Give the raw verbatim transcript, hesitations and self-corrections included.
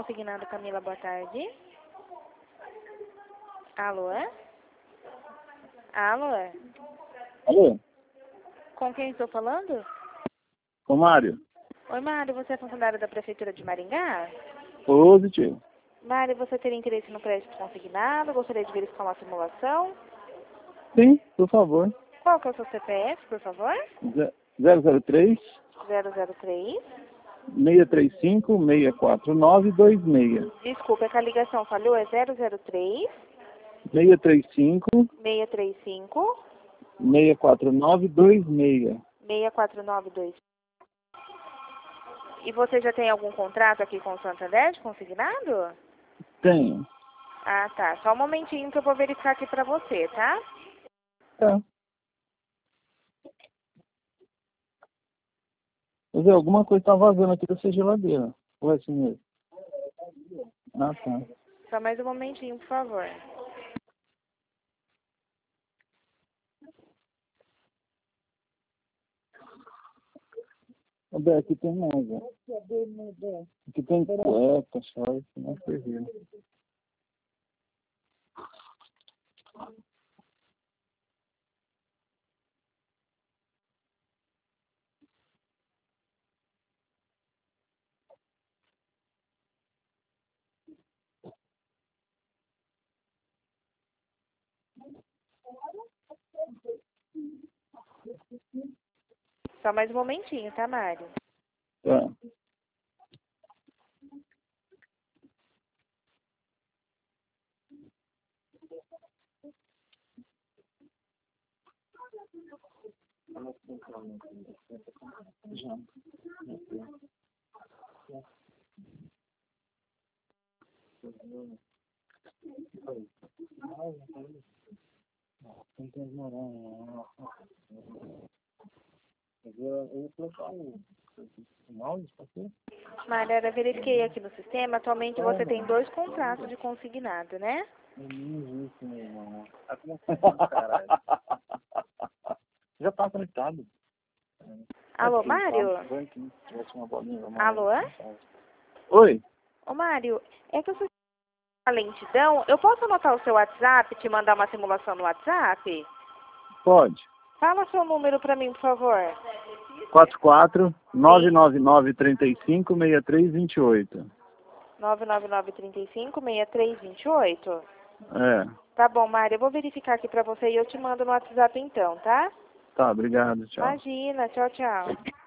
consignado, Camila, boa tarde. Alô? Alô? Alô? Com quem estou falando? Ô, Mário. Oi, Mário, você é funcionário da Prefeitura de Maringá? Positivo. Mário, você teria interesse no crédito consignado? Gostaria de verificar uma simulação? Sim, por favor. Qual que é o seu C P F, por favor? zero zero três, zero zero três. seis três cinco, seis quatro nove, dois seis. Desculpa, é que a ligação falhou, é zero zero três. seis três cinco, seis três cinco. seis quatro nove, dois seis. seis quatro nove dois. E você já tem algum contrato aqui com o Santander de consignado? Tenho. Ah, tá. Só um momentinho que eu vou verificar aqui pra você, tá? Tá. Quer dizer, alguma coisa tá vazando aqui da sua geladeira. Ou é assim mesmo? Ah, tá. Só mais um momentinho, por favor. Ô, Bé, aqui tem mais, ó. Aqui tem cueca, short, não serviu. Só mais um momentinho, tá, Mário? Tá. Já. Não tem moral. Eu ia colocar o mouse, pode ser? Mário, eu verifiquei aqui no sistema. Atualmente você tem dois contratos de consignado, né? Não existe, meu irmão. Já tá conectado. Alô, Mário? Alô? Oi. Ô, Mário, é que eu sou a lentidão. Eu posso anotar o seu WhatsApp e te mandar uma simulação no WhatsApp? Pode. Fala seu número pra mim, por favor. quatro quatro nove nove nove três cinco seis três dois oito. nove nove nove três cinco seis três dois oito? É. Tá bom, Mário. Eu vou verificar aqui pra você e eu te mando no WhatsApp então, tá? Tá, obrigado. Tchau. Imagina. Tchau, tchau.